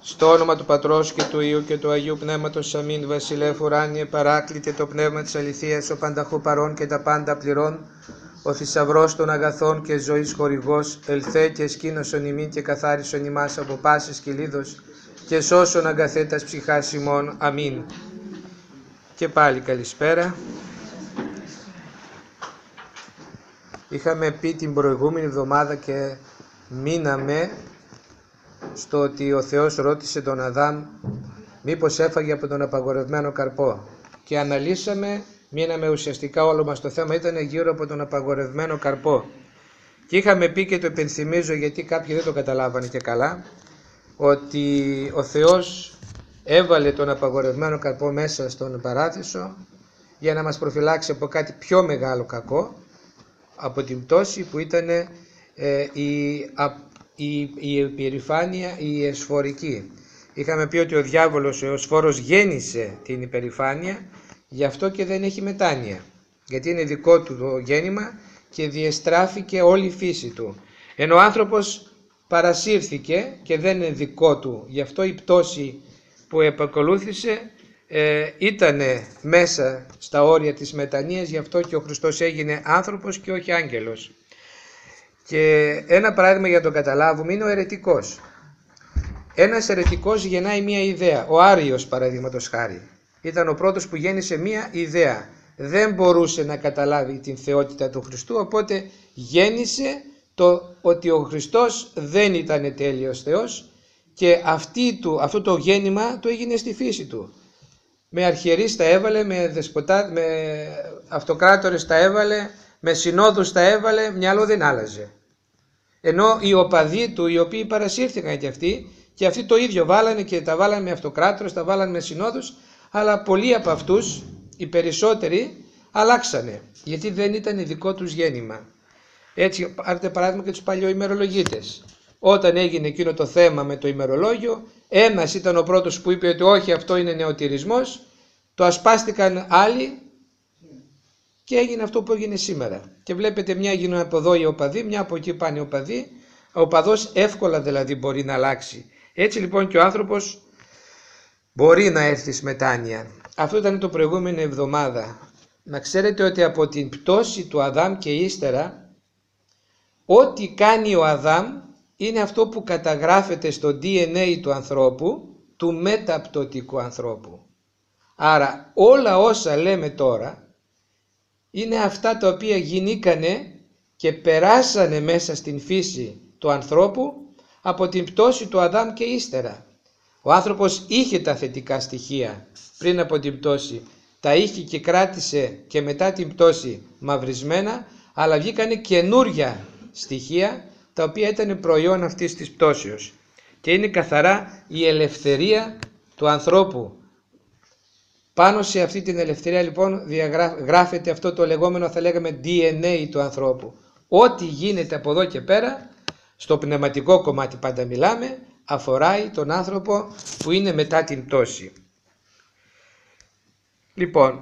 Στο όνομα του Πατρός και του Υιού και του Αγίου Πνεύματος. Αμήν. Βασιλεύ ουράνιε, παράκλητε το πνεύμα της αληθείας, ο πανταχού παρών και τα πάντα πληρών, ο θησαυρός των αγαθών και ζωής χορηγός, ελθέ και σκήνωσον ημίν και καθάρισον ημάς από πάσης κυλίδος και σώσον αγκαθέτας ψυχάς ημών. Αμήν. Και πάλι καλησπέρα. Είχαμε πει την προηγούμενη εβδομάδα και μείναμε στο ότι ο Θεός ρώτησε τον Αδάμ μήπως έφαγε από τον απαγορευμένο καρπό, και αναλύσαμε, μείναμε ουσιαστικά, όλο μας το θέμα ήταν γύρω από τον απαγορευμένο καρπό, και είχαμε πει, και το υπενθυμίζω γιατί κάποιοι δεν το καταλάβανε και καλά, ότι ο Θεός έβαλε τον απαγορευμένο καρπό μέσα στον παράδεισο για να μας προφυλάξει από κάτι πιο μεγάλο κακό, από την πτώση που ήταν η υπερηφάνεια, η εσφορική. Είχαμε πει ότι ο διάβολος, ο εσφόρος, γέννησε την υπερηφάνεια, γι' αυτό και δεν έχει μετάνοια, γιατί είναι δικό του το γέννημα και διεστράφηκε όλη η φύση του, ενώ ο άνθρωπος παρασύρθηκε και δεν είναι δικό του, γι' αυτό η πτώση που επακολούθησε ήταν μέσα στα όρια της μετανοίας, γι' αυτό και ο Χριστός έγινε άνθρωπος και όχι άγγελος. Και ένα παράδειγμα για να το καταλάβουμε είναι ο αιρετικός. Ένας αιρετικός γεννάει μία ιδέα. Ο Άριος, παραδείγματος χάρη, ήταν ο πρώτος που γέννησε μία ιδέα. Δεν μπορούσε να καταλάβει την θεότητα του Χριστού, οπότε γέννησε το ότι ο Χριστός δεν ήταν τέλειος Θεός, και αυτό το γέννημα το έγινε στη φύση του. Με αρχιερείς τα έβαλε, με αυτοκράτορες τα έβαλε, με συνόδους τα έβαλε, μυαλό δεν άλλαζε. Ενώ οι οπαδοί του, οι οποίοι παρασύρθηκαν και αυτοί το ίδιο βάλανε, και τα βάλανε με αυτοκράτορες, τα βάλανε με συνόδους, αλλά πολλοί από αυτούς, οι περισσότεροι, αλλάξανε, γιατί δεν ήταν δικό τους γέννημα. Έτσι, πάρτε παράδειγμα και τους παλιοημερολογίτες. Όταν έγινε εκείνο το θέμα με το ημερολόγιο, ένας ήταν ο πρώτος που είπε ότι όχι, αυτό είναι νεοτηρισμός, το ασπάστηκαν άλλοι και έγινε αυτό που έγινε σήμερα. Και βλέπετε, μια γίνουν από εδώ οι οπαδοί, μια από εκεί πάνε οι οπαδοί. Ο οπαδός εύκολα δηλαδή μπορεί να αλλάξει. Έτσι λοιπόν και ο άνθρωπος μπορεί να έρθει στη μετάνοια. Αυτό ήταν το προηγούμενη εβδομάδα. Να ξέρετε ότι από την πτώση του Αδάμ και ύστερα, ό,τι κάνει ο Αδάμ είναι αυτό που καταγράφεται στο DNA του ανθρώπου, του μεταπτωτικού ανθρώπου. Άρα όλα όσα λέμε τώρα είναι αυτά τα οποία γινήκανε και περάσανε μέσα στην φύση του ανθρώπου από την πτώση του Αδάμ και ύστερα. Ο άνθρωπος είχε τα θετικά στοιχεία πριν από την πτώση, τα είχε και κράτησε και μετά την πτώση μαυρισμένα, αλλά βγήκανε καινούρια στοιχεία τα οποία ήταν προϊόν αυτής της πτώσεως, και είναι καθαρά η ελευθερία του ανθρώπου. Πάνω σε αυτή την ελευθερία λοιπόν γράφεται αυτό το λεγόμενο, θα λέγαμε, DNA του ανθρώπου. Ό,τι γίνεται από εδώ και πέρα, στο πνευματικό κομμάτι πάντα μιλάμε, αφοράει τον άνθρωπο που είναι μετά την πτώση. Λοιπόν,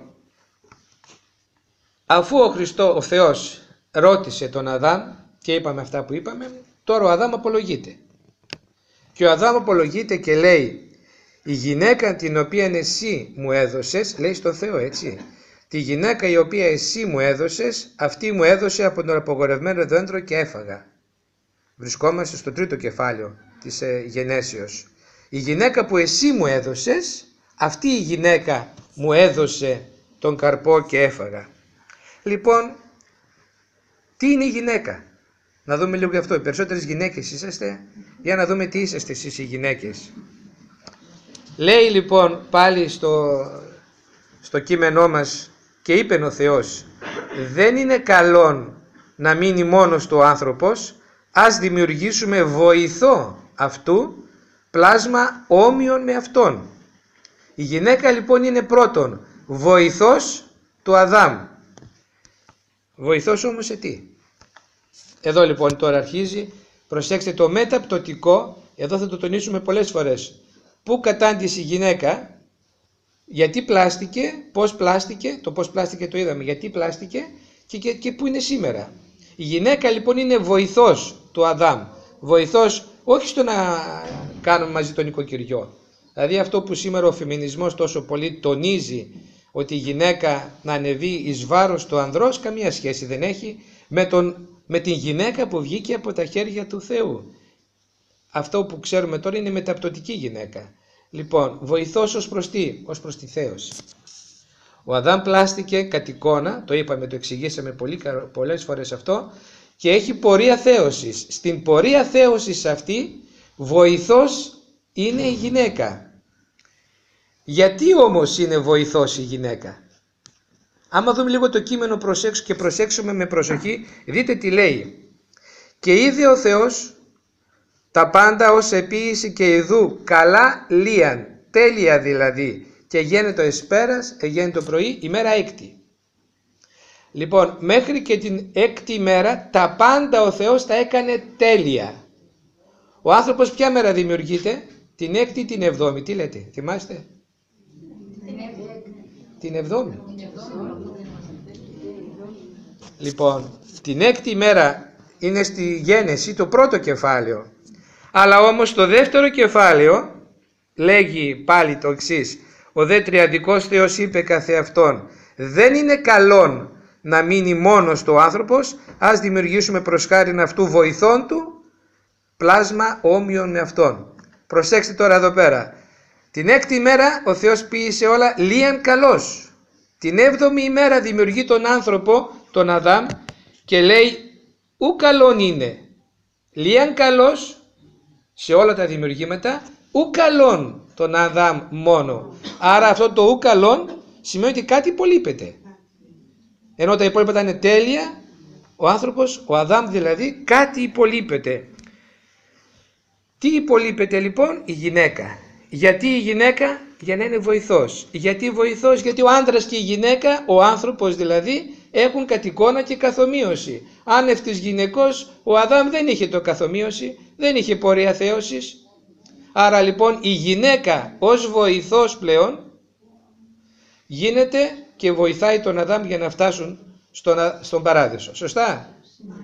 αφού ο Θεός ρώτησε τον Αδάμ και είπαμε αυτά που είπαμε, τώρα ο Αδάμ απολογείται. Και ο Αδάμ απολογείται και λέει: η γυναίκα την οποία εσύ μου έδωσες, λέει στον Θεό, έτσι, τη γυναίκα η οποία εσύ μου έδωσες, αυτή μου έδωσε από τον απαγορευμένο δέντρο και έφαγα. Βρισκόμαστε στο τρίτο κεφάλαιο της γενέσεως. Η γυναίκα που εσύ μου έδωσες, αυτή η γυναίκα μου έδωσε τον καρπό και έφαγα. Λοιπόν, τι είναι η γυναίκα? Να δούμε λίγο γι' αυτό. Οι περισσότερες γυναίκες είσαστε, για να δούμε τι είσαστε εσείς οι γυναίκες. Λέει λοιπόν πάλι στο κείμενό μας, και είπεν ο Θεός, δεν είναι καλόν να μείνει μόνος του ο άνθρωπος, ας δημιουργήσουμε βοηθό αυτού, πλάσμα όμοιον με αυτόν. Η γυναίκα λοιπόν είναι πρώτον βοηθός του Αδάμ. Βοηθός όμως σε τι? Εδώ λοιπόν τώρα αρχίζει, προσέξτε, το μεταπτωτικό, εδώ θα το τονίσουμε πολλές φορές. Πού κατάντησε η γυναίκα, γιατί πλάστηκε, πώς πλάστηκε, το πώς πλάστηκε το είδαμε, γιατί πλάστηκε και πού είναι σήμερα. Η γυναίκα λοιπόν είναι βοηθός του Αδάμ, βοηθός όχι στο να κάνουμε μαζί τον οικοκυριό. Δηλαδή αυτό που σήμερα ο φεμινισμός τόσο πολύ τονίζει, ότι η γυναίκα να ανεβεί εις βάρος του ανδρός, καμία σχέση δεν έχει με την γυναίκα που βγήκε από τα χέρια του Θεού. Αυτό που ξέρουμε τώρα είναι μεταπτωτική γυναίκα. Λοιπόν, βοηθός ως προς τι? Ως προς τη θέωση. Ο Αδάμ πλάστηκε κατ' εικόνα, το είπαμε, το εξηγήσαμε πολλές φορές αυτό, και έχει πορεία θέωσης. Στην πορεία θέωσης αυτή βοηθός είναι η γυναίκα. Γιατί όμως είναι βοηθός η γυναίκα? Άμα δούμε λίγο το κείμενο και προσέξουμε με προσοχή, δείτε τι λέει. Και είδε ο Θεός τα πάντα ως επίηση και ιδού καλά λίαν, τέλεια δηλαδή, και γένετο εσπέρας, γένετο πρωί, ημέρα έκτη. Λοιπόν, μέχρι και την έκτη ημέρα τα πάντα ο Θεός τα έκανε τέλεια. Ο άνθρωπος ποια μέρα δημιουργείται? Την έκτη ή την εβδόμη? Τι λέτε, θυμάστε? Την εβδόμη. Λοιπόν, την έκτη ημέρα είναι στη Γένεση το πρώτο κεφάλαιο. Αλλά όμως το δεύτερο κεφάλαιο λέγει πάλι το εξής. Ο δε τριαδικός Θεός είπε καθεαυτόν, δεν είναι καλόν να μείνει μόνος το άνθρωπος, ας δημιουργήσουμε προς χάριν αυτού βοηθών του πλάσμα όμοιον με αυτόν. Προσέξτε τώρα εδώ πέρα. Την έκτη ημέρα ο Θεός ποίησε όλα λίαν καλός. Την έβδομη ημέρα δημιουργεί τον άνθρωπο, τον Αδάμ, και λέει ου καλόν είναι. Λίαν καλός σε όλα τα δημιουργήματα, ου καλόν τον Αδάμ μόνο. Άρα αυτό το ου καλόν σημαίνει ότι κάτι υπολείπεται. Ενώ τα υπόλοιπα είναι τέλεια, ο άνθρωπος, ο Αδάμ δηλαδή, κάτι υπολείπεται. Τι υπολείπεται λοιπόν? Η γυναίκα. Γιατί η γυναίκα? Για να είναι βοηθός. Γιατί βοηθός? Γιατί ο άντρας και η γυναίκα, ο άνθρωπος δηλαδή, έχουν κατ' εικόνα και καθομοίωση. Άνευ της γυναικός, ο Αδάμ δεν είχε το καθομοίωση, δεν είχε πορεία θέωσης. Άρα λοιπόν η γυναίκα ως βοηθός πλέον γίνεται και βοηθάει τον Αδάμ για να φτάσουν στον παράδεισο. Σωστά?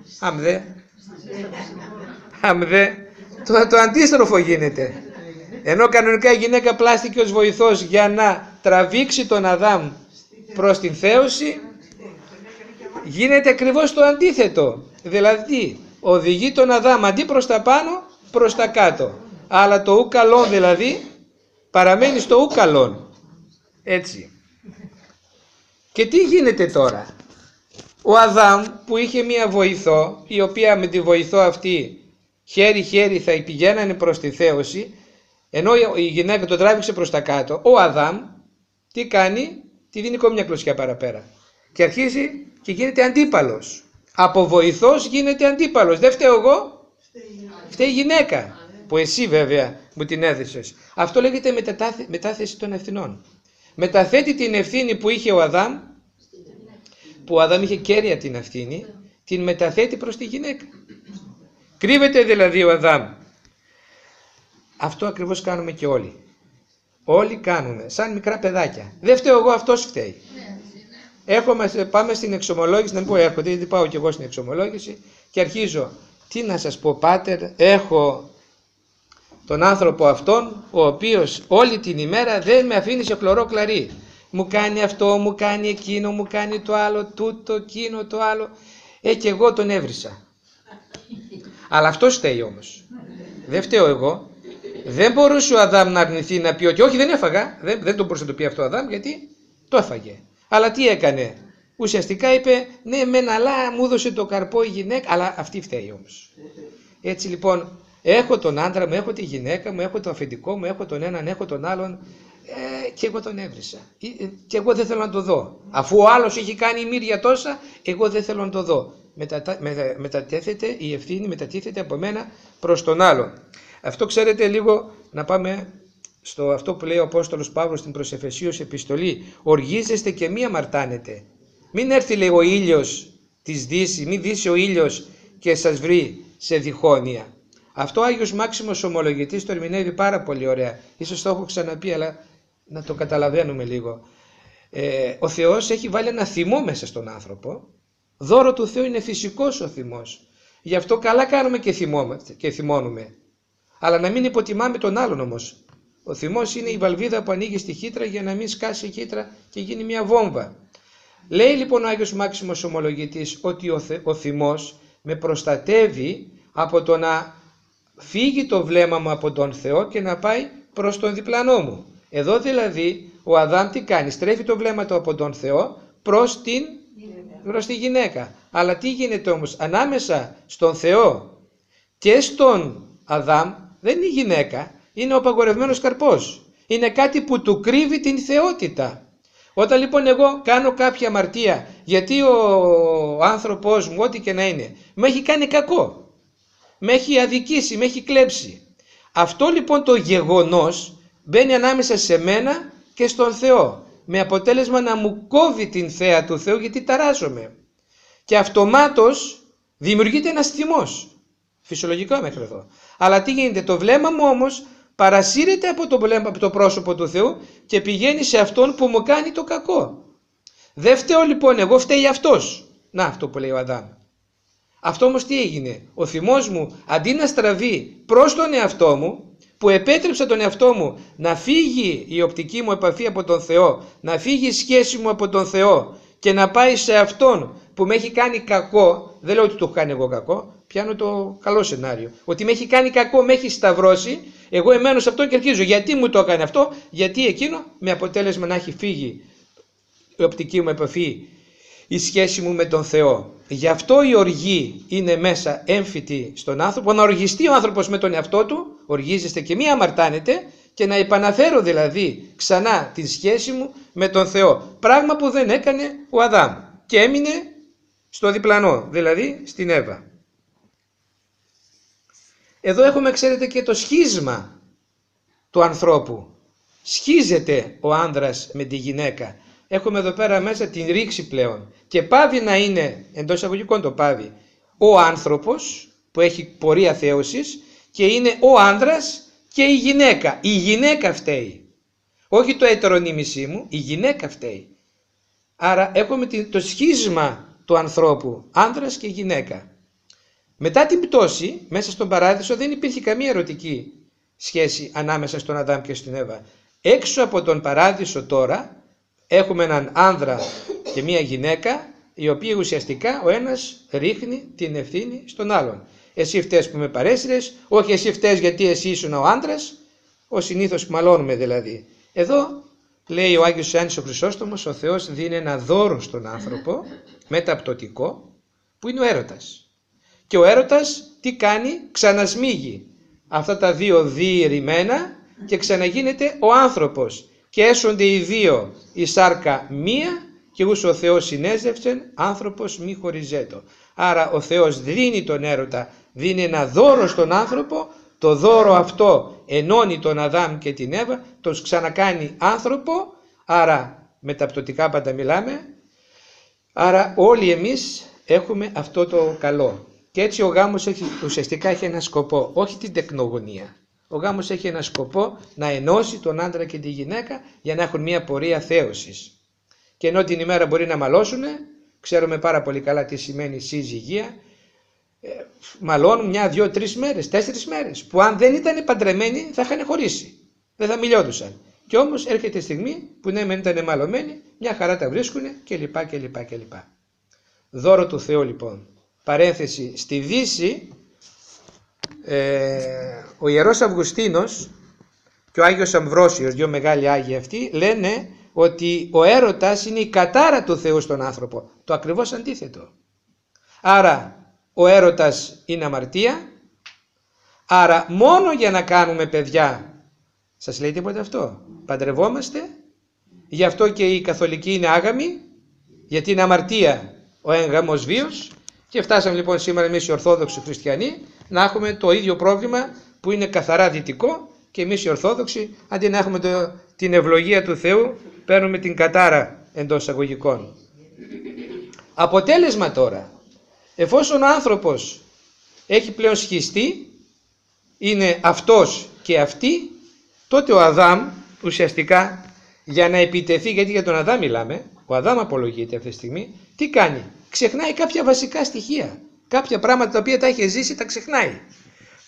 Αμδέ. Το αντίστροφο γίνεται. Ενώ κανονικά η γυναίκα πλάστηκε ως βοηθός για να τραβήξει τον Αδάμ προς την θέωση, γίνεται ακριβώς το αντίθετο. Δηλαδή οδηγεί τον Αδάμ αντί προς τα πάνω, προς τα κάτω. Αλλά το ου καλόν δηλαδή παραμένει στο ου καλόν. Έτσι. Και τι γίνεται τώρα? Ο Αδάμ που είχε μία βοηθό, η οποία με τη βοηθό αυτή χέρι-χέρι θα πηγαίνανε προς τη θέωση, ενώ η γυναίκα τον τράβηξε προς τα κάτω, ο Αδάμ τι κάνει? Τη δίνει ακόμη μια κλωσιά παραπέρα. Και αρχίζει και γίνεται αντίπαλος. Από βοηθός γίνεται αντίπαλος. Δεν φταίω εγώ, φταίει η γυναίκα. Που εσύ βέβαια μου την έδεσες. Αυτό λέγεται μετάθεση των ευθυνών. Μεταθέτει την ευθύνη που είχε ο Αδάμ, που ο Αδάμ είχε κέρια την ευθύνη, την μεταθέτει προς τη γυναίκα. Κρύβεται δηλαδή ο Αδάμ. Αυτό ακριβώς κάνουμε και όλοι. Όλοι κάνουμε, σαν μικρά παιδάκια. Δεν φταίω εγώ, αυτός φταίει. Πάμε στην εξομολόγηση, να μην πω έρχονται, γιατί πάω και εγώ στην εξομολόγηση και αρχίζω. Τι να σας πω, πάτερ, έχω τον άνθρωπο αυτόν, ο οποίος όλη την ημέρα δεν με αφήνει σε χλωρό κλαρί. Μου κάνει αυτό, μου κάνει εκείνο, μου κάνει το άλλο, τούτο, εκείνο, το άλλο. Και εγώ τον έβρισα. Αλλά αυτός φταίει όμως. Δεν φταίω εγώ. Δεν μπορούσε ο Αδάμ να αρνηθεί να πει ότι όχι, δεν έφαγα. Δεν τον μπορούσε να το πει αυτό ο Αδάμ, γιατί το έφαγε. Αλλά τι έκανε? Ουσιαστικά είπε ναι μεν, αλλά μου έδωσε το καρπό η γυναίκα, αλλά αυτή φταίει όμως. Έτσι λοιπόν έχω τον άντρα μου, έχω τη γυναίκα μου, έχω το αφεντικό μου, έχω τον έναν, έχω τον άλλον, και εγώ τον έβρισα. Και εγώ δεν θέλω να το δω. Αφού ο άλλος έχει κάνει μύρια τόσα, εγώ δεν θέλω να το δω. Μετατέθεται η ευθύνη, μετατίθεται από μένα προς τον άλλον. Αυτό ξέρετε λίγο, να πάμε στο αυτό που λέει ο Απόστολος Παύλος στην προς Εφεσίους επιστολή. Οργίζεστε και μη αμαρτάνετε. Μην έρθει λέει ο ήλιος της δύσης, μην δύσει ο ήλιος και σας βρει σε διχόνοια. Αυτό ο Άγιος Μάξιμος Ομολογητής το ερμηνεύει πάρα πολύ ωραία. Ίσως το έχω ξαναπεί, αλλά να το καταλαβαίνουμε λίγο. Ο Θεός έχει βάλει ένα θυμό μέσα στον άνθρωπο. Δώρο του Θεού είναι φυσικός ο θυμός. Γι' αυτό καλά κάνουμε και θυμώνουμε. Αλλά να μην υποτιμάμε τον άλλον όμως. Ο θυμός είναι η βαλβίδα που ανοίγει στη χύτρα για να μην σκάσει η χύτρα και γίνει μια βόμβα. Λέει λοιπόν ο Άγιος Μάξιμος Ομολογητής ότι ο θυμός με προστατεύει από το να φύγει το βλέμμα μου από τον Θεό και να πάει προς τον διπλανό μου. Εδώ δηλαδή ο Αδάμ τι κάνει? Στρέφει το βλέμμα του από τον Θεό προς τη γυναίκα. Αλλά τι γίνεται όμως? Ανάμεσα στον Θεό και στον Αδάμ δεν είναι η γυναίκα, είναι ο απαγορευμένος καρπός. Είναι κάτι που του κρύβει την θεότητα. Όταν λοιπόν εγώ κάνω κάποια αμαρτία, γιατί ο άνθρωπός μου, ό,τι και να είναι, με έχει κάνει κακό, με έχει αδικήσει, με έχει κλέψει. Αυτό λοιπόν το γεγονός μπαίνει ανάμεσα σε μένα και στον Θεό, με αποτέλεσμα να μου κόβει την θέα του Θεού, γιατί ταράζομαι. Και αυτομάτως δημιουργείται ένας θυμός. Φυσιολογικό μέχρι εδώ. Αλλά τι γίνεται? Το βλέμμα μου όμως παρασύρεται από το πρόσωπο του Θεού και πηγαίνει σε αυτόν που μου κάνει το κακό. Δεν φταίω λοιπόν εγώ, φταίει αυτός. Να, αυτό που λέει ο Αδάμ. Αυτό όμως τι έγινε? Ο θυμός μου αντί να στραβεί προς τον εαυτό μου, που επέτρεψα τον εαυτό μου να φύγει η οπτική μου επαφή από τον Θεό, να φύγει η σχέση μου από τον Θεό και να πάει σε αυτόν που με έχει κάνει κακό, δεν λέω ότι το έχω κάνει εγώ κακό, πιάνω το καλό σενάριο, ότι με έχει κάνει κακό, με έχει σταυρώσει, εγώ εμένω σε αυτόν και αρχίζω. Γιατί μου το έκανε αυτό? Γιατί εκείνο με αποτέλεσμα να έχει φύγει η οπτική μου επαφή, η σχέση μου με τον Θεό. Γι' αυτό η οργή είναι μέσα έμφυτη στον άνθρωπο, να οργιστεί ο άνθρωπος με τον εαυτό του, οργίζεστε και μη αμαρτάνετε, και να επαναφέρω δηλαδή ξανά τη σχέση μου με τον Θεό. Πράγμα που δεν έκανε ο Αδάμ και έμεινε στο διπλανό, δηλαδή στην Εύα. Εδώ έχουμε, ξέρετε, και το σχίσμα του ανθρώπου. Σχίζεται ο άνδρας με τη γυναίκα. Έχουμε εδώ πέρα μέσα την ρήξη πλέον και πάβει να είναι, εντός εισαγωγικών το πάβει, ο άνθρωπος που έχει πορεία θέωσης και είναι ο άνδρας και η γυναίκα. Η γυναίκα φταίει. Όχι το ετερονίμησή μου, η γυναίκα φταίει. Άρα έχουμε το σχίσμα του ανθρώπου, άνδρας και γυναίκα. Μετά την πτώση, μέσα στον παράδεισο δεν υπήρχε καμία ερωτική σχέση ανάμεσα στον Αδάμ και στην Εύα. Έξω από τον παράδεισο τώρα έχουμε έναν άνδρα και μία γυναίκα, οι οποίοι ουσιαστικά ο ένας ρίχνει την ευθύνη στον άλλον. Εσύ φταίς που με παρέσυρες, όχι εσύ φταίς γιατί εσύ ήσουν ο άντρας, ο συνήθως που μαλώνουμε δηλαδή. Εδώ λέει ο Άγιος Ιωάννης ο Χρυσόστομος, ο Θεός δίνει ένα δώρο στον άνθρωπο, μεταπτωτικό, που είναι ο έρωτας. Και ο έρωτας τι κάνει? Ξανασμίγει αυτά τα δύο διηρημένα και ξαναγίνεται ο άνθρωπος. Και έσονται οι δύο η σάρκα μία και ούς ο Θεός συνέζευσεν άνθρωπος μη χωριζέτο. Άρα ο Θεός δίνει τον έρωτα, δίνει ένα δώρο στον άνθρωπο, το δώρο αυτό ενώνει τον Αδάμ και την Εύα, τους ξανακάνει άνθρωπο, άρα μεταπτωτικά πάντα μιλάμε, άρα όλοι εμείς έχουμε αυτό το καλό. Και έτσι ο γάμος ουσιαστικά έχει ένα σκοπό, όχι την τεκνογωνία. Ο γάμος έχει ένα σκοπό να ενώσει τον άντρα και τη γυναίκα για να έχουν μια πορεία θέωσης. Και ενώ την ημέρα μπορεί να μαλώσουν, ξέρουμε πάρα πολύ καλά τι σημαίνει συζυγία, μαλώνουν 1, 2, 3 μέρες, 4 μέρες, που αν δεν ήταν παντρεμένοι θα είχαν χωρίσει, δεν θα μιλιόντουσαν. Και όμως έρχεται η στιγμή που ναι μεν ήταν μαλωμένοι, μια χαρά τα βρίσκουν κλπ. Δώρο του Θεού λοιπόν. Παρένθεση, στη Δύση ο Ιερός Αυγουστίνος και ο Άγιος Αμβρόσιος, δύο μεγάλοι Άγιοι αυτοί, λένε ότι ο έρωτας είναι η κατάρα του Θεού στον άνθρωπο. Το ακριβώς αντίθετο. Άρα ο έρωτας είναι αμαρτία, άρα μόνο για να κάνουμε παιδιά, σας λέει τίποτα αυτό? Παντρευόμαστε, γι' αυτό και η καθολική είναι άγαμη, γιατί είναι αμαρτία ο έγγαμος βίος. Και φτάσαμε λοιπόν σήμερα εμείς οι Ορθόδοξοι Χριστιανοί να έχουμε το ίδιο πρόβλημα που είναι καθαρά δυτικό και εμείς οι Ορθόδοξοι αντί να έχουμε την ευλογία του Θεού παίρνουμε την κατάρα εντός εισαγωγικών. Αποτέλεσμα τώρα, εφόσον ο άνθρωπος έχει πλέον σχιστεί, είναι αυτός και αυτή, τότε ο Αδάμ ουσιαστικά για να επιτεθεί, γιατί για τον Αδάμ μιλάμε, ο Αδάμ απολογείται αυτή τη στιγμή, τι κάνει? Ξεχνάει κάποια βασικά στοιχεία. Κάποια πράγματα τα οποία τα έχει ζήσει τα ξεχνάει.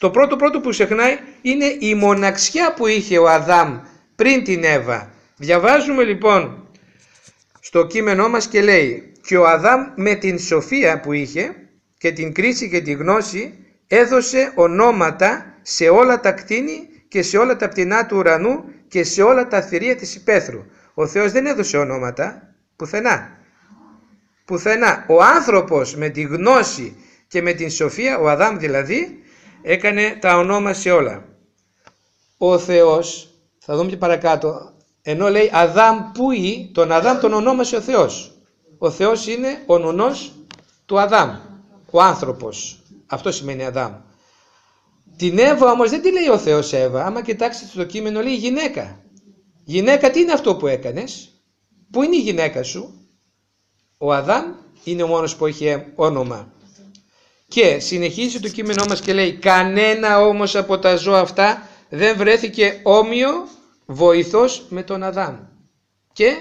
Το πρώτο που ξεχνάει είναι η μοναξιά που είχε ο Αδάμ πριν την Εύα. Διαβάζουμε λοιπόν στο κείμενό μας και λέει: και ο Αδάμ με την σοφία που είχε και την κρίση και τη γνώση έδωσε ονόματα σε όλα τα κτήνη και σε όλα τα πτηνά του ουρανού και σε όλα τα θηρία της υπαίθρου. Ο Θεός δεν έδωσε ονόματα πουθενά. Πουθενά. Ο άνθρωπος με τη γνώση και με την σοφία, ο Αδάμ δηλαδή, έκανε τα ονόμα σε όλα. Ο Θεός, θα δούμε και παρακάτω, ενώ λέει Αδάμ πούι, τον Αδάμ τον ονόμασε ο Θεός. Ο Θεός είναι ο νονός του Αδάμ, ο άνθρωπος. Αυτό σημαίνει Αδάμ. Την Εύα όμως δεν τη λέει ο Θεός Εύα. Άμα κοιτάξετε το κείμενο λέει γυναίκα. Γυναίκα, τι είναι αυτό που έκανες? Πού είναι η γυναίκα σου? Ο Αδάμ είναι ο μόνος που έχει όνομα. Και συνεχίζει το κείμενό μας και λέει: κανένα όμως από τα ζώα αυτά δεν βρέθηκε όμοιο βοηθός με τον Αδάμ. Και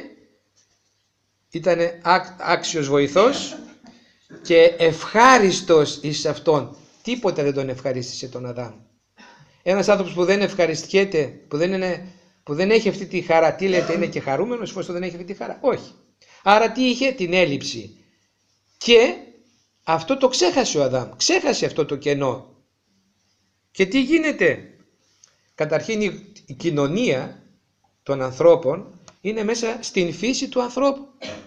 ήταν άξιος βοηθός και ευχάριστος εις αυτόν. Τίποτα δεν τον ευχαρίστησε τον Αδάμ. Ένας άνθρωπος που δεν ευχαριστιέται, που δεν έχει αυτή τη χαρά, τι λέτε, είναι και χαρούμενος εφόσον δεν έχει αυτή τη χαρά? Όχι. Άρα τι είχε? Την έλλειψη. Και αυτό το ξέχασε ο Αδάμ. Ξέχασε αυτό το κενό. Και τι γίνεται? Καταρχήν η κοινωνία των ανθρώπων είναι μέσα στην φύση του ανθρώπου.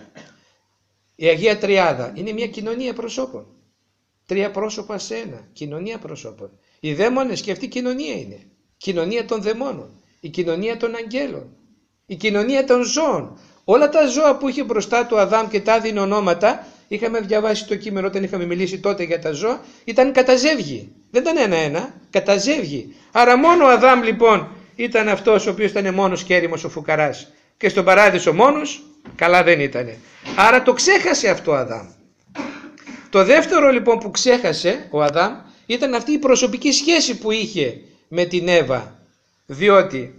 Η Αγία Τριάδα είναι μια κοινωνία προσώπων. 3 πρόσωπα σε ένα. Κοινωνία προσώπων. Οι δαίμονες και αυτή κοινωνία είναι. Κοινωνία των δαιμόνων. Η κοινωνία των αγγέλων. Η κοινωνία των ζώων. Όλα τα ζώα που είχε μπροστά του Αδάμ και τα δίνει ονόματα, είχαμε διαβάσει το κείμενο όταν είχαμε μιλήσει τότε για τα ζώα, ήταν καταζεύγοι. Δεν ήταν ένα-ένα, καταζεύγοι. Άρα μόνο ο Αδάμ λοιπόν ήταν αυτός ο οποίος ήταν μόνος και έρημος ο φουκαράς. Και στον παράδεισο μόνος, καλά δεν ήτανε. Άρα το ξέχασε αυτό ο Αδάμ. Το δεύτερο λοιπόν που ξέχασε ο Αδάμ ήταν αυτή η προσωπική σχέση που είχε με την Εύα. Διότι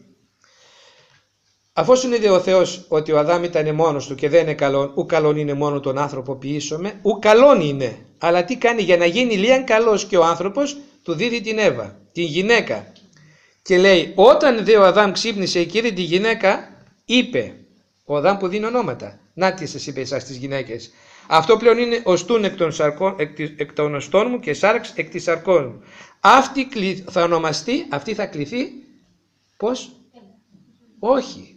αφόσον είδε ο Θεός ότι ο Αδάμ ήταν μόνος του και δεν είναι καλόν, ου καλόν είναι μόνο τον άνθρωπο ποιήσωμε, ου καλόν είναι. Αλλά τι κάνει? Για να γίνει λίαν καλός και ο άνθρωπος, του δίδει την Εύα, την γυναίκα. Και λέει, όταν δε ο Αδάμ ξύπνησε και είδε τη γυναίκα, είπε, ο Αδάμ που δίνει ονόματα, να τι σας είπε εσάς τις γυναίκες, αυτό πλέον είναι οστούν εκ των οστών μου και σάρξ εκ της σαρκών μου. Αυτή θα ονομαστεί, αυτή θα κληθεί, πώς? Όχι,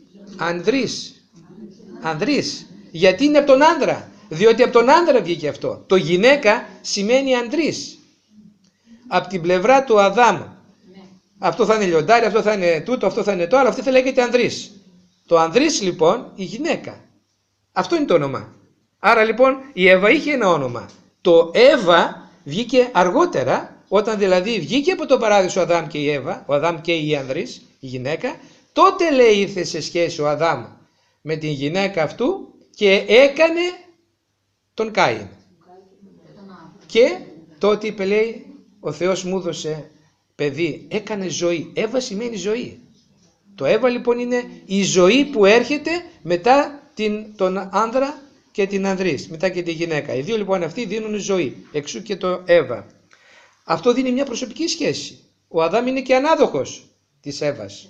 ανδρής. Γιατί είναι από τον άντρα? Διότι από τον άντρα βγήκε αυτό. Το γυναίκα σημαίνει ανδρής. Από την πλευρά του Αδάμ. Αυτό θα είναι λιοντάρι, αυτό θα είναι τούτο, αυτό θα είναι το άλλο, αυτή θα λέγεται ανδρής. Το ανδρής λοιπόν η γυναίκα. Αυτό είναι το όνομα. Άρα λοιπόν η Εύα είχε ένα όνομα. Το Εύα βγήκε αργότερα, όταν δηλαδή βγήκε από το παράδεισο ο Αδάμ και η Εύα, ο Αδάμ και η ανδρής, η γυναίκα, τότε λέει ήρθε σε σχέση ο Αδάμ με την γυναίκα αυτού και έκανε τον Κάιν. Και τότε είπε, λέει, ο Θεός μου έδωσε παιδί, έκανε ζωή. Εύα σημαίνει ζωή. Το Εύα λοιπόν είναι η ζωή που έρχεται μετά τον άνδρα και την ανδρής, μετά και τη γυναίκα. Οι δύο λοιπόν αυτοί δίνουν ζωή, εξού και το Εύα. Αυτό δίνει μια προσωπική σχέση. Ο Αδάμ είναι και ανάδοχος της Εύας.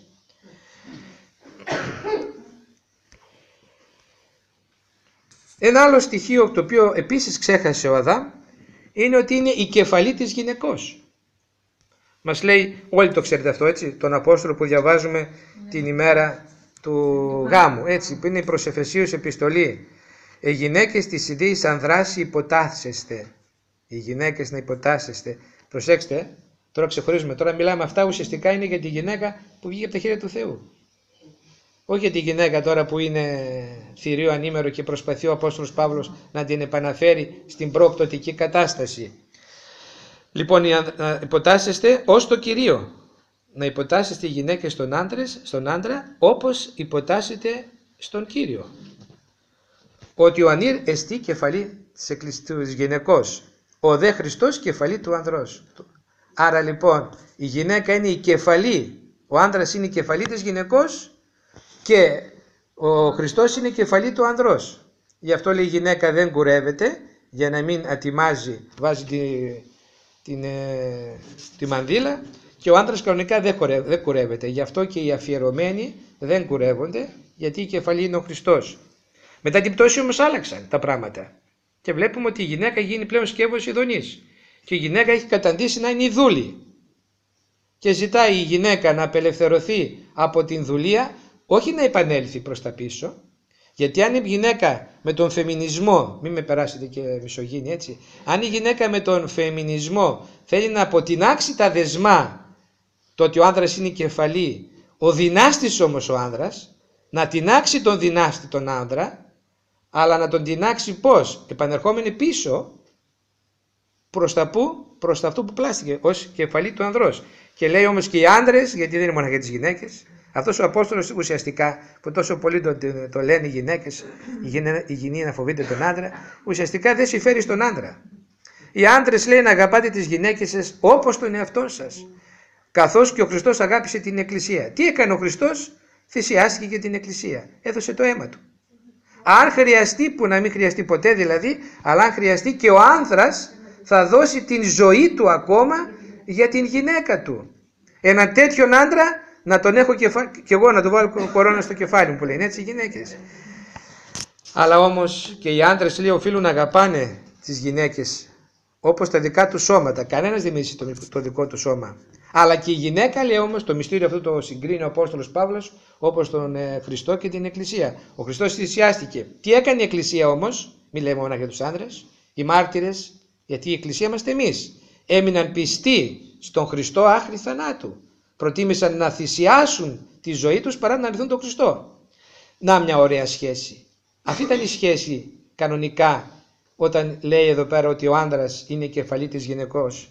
Ένα άλλο στοιχείο το οποίο επίσης ξέχασε ο Αδάμ είναι ότι είναι η κεφαλή της γυναικός. Μας λέει, όλοι το ξέρετε αυτό, έτσι, τον Απόστολο που διαβάζουμε την ημέρα του γάμου, έτσι, που είναι η προς Εφεσίους επιστολή. Οι γυναίκες της ιδίης ανδράς υποτάσσεστε. Οι γυναίκες να υποτάσσεστε. Προσέξτε, τώρα ξεχωρίζουμε, τώρα μιλάμε αυτά, ουσιαστικά είναι για τη γυναίκα που βγήκε από τα χέρια του Θεού. Όχι για τη γυναίκα τώρα που είναι θηρίο ανήμερο και προσπαθεί ο Απόστολος Παύλος να την επαναφέρει στην προπτωτική κατάσταση. Λοιπόν, να υποτάσσεστε ως το Κυρίο. Να υποτάσσεστε οι γυναίκες στον άντρα όπως υποτάσσετε στον Κύριο. Ότι ο ανήρ εστί κεφαλή της γυναικός, ο δε Χριστός κεφαλή του ανδρός. Άρα λοιπόν η γυναίκα είναι η κεφαλή, ο άντρας είναι η κεφαλή της γυναικός και ο Χριστός είναι η κεφαλή του ανδρός. Γι' αυτό λέει η γυναίκα δεν κουρεύεται, για να μην ατιμάζει, βάζει τη μανδύλα και ο άντρας κανονικά δεν κουρεύεται. Γι' αυτό και οι αφιερωμένοι δεν κουρεύονται, γιατί η κεφαλή είναι ο Χριστός. Μετά την πτώση όμως άλλαξαν τα πράγματα και βλέπουμε ότι η γυναίκα γίνει πλέον σκεύος ειδονής και η γυναίκα έχει καταντήσει να είναι η δούλη και ζητάει η γυναίκα να απελευθερωθεί από την δουλεία, όχι να επανέλθει προς τα πίσω, γιατί αν η γυναίκα με τον φεμινισμό, μην με περάσετε και μισογίνη έτσι, αν η γυναίκα με τον φεμινισμό θέλει να αποτινάξει τα δεσμά, το ότι ο άνδρας είναι η κεφαλή, ο δυνάστης όμως ο άνδρας, να τινάξει τον δυνάστη τον άνδρα, αλλά να τον τινάξει πώς, επανερχόμενοι πίσω προς τα πού, προς αυτό που πλάστηκε ως κεφαλή του ανδρός. Και λέει όμως και οι άντρες, γιατί δεν είναι μόνο για τις γυναίκες, αυτός ο Απόστολος ουσιαστικά που τόσο πολύ το λένε οι γυναίκες, η γυνή να φοβείται τον άντρα, ουσιαστικά δεν συμφέρει στον άντρα. Οι άντρες λέει να αγαπάτε τις γυναίκες σας όπως τον εαυτό σας, καθώς και ο Χριστός αγάπησε την Εκκλησία. Τι έκανε ο Χριστός? Θυσιάστηκε για την Εκκλησία, έδωσε το αίμα του. Αν χρειαστεί, που να μην χρειαστεί ποτέ δηλαδή, αλλά αν χρειαστεί και ο άνδρας θα δώσει την ζωή του ακόμα για την γυναίκα του. Ένα τέτοιον άντρα να τον έχω και εγώ να του βάλω κορώνα στο κεφάλι μου, που λένε έτσι οι γυναίκες. Αλλά όμως και οι άντρες λέει οφείλουν να αγαπάνε τις γυναίκες όπως τα δικά του σώματα. Κανένας δεν μισεί το δικό του σώμα. Αλλά και η γυναίκα λέει όμως, το μυστήριο αυτό το συγκρίνει ο Απόστολος Παύλος όπως τον Χριστό και την Εκκλησία. Ο Χριστός θυσιάστηκε. Τι έκανε η Εκκλησία όμως? Μην λέμε μόνο για τους άντρες, οι μάρτυρες, γιατί η Εκκλησία είμαστε εμείς. Έμειναν πιστοί στον Χριστό άχρη θανάτου. Προτίμησαν να θυσιάσουν τη ζωή τους παρά να αρνηθούν τον Χριστό. Να μια ωραία σχέση. Αυτή ήταν η σχέση κανονικά όταν λέει εδώ πέρα ότι ο άντρας είναι η κεφαλή της γυναικός.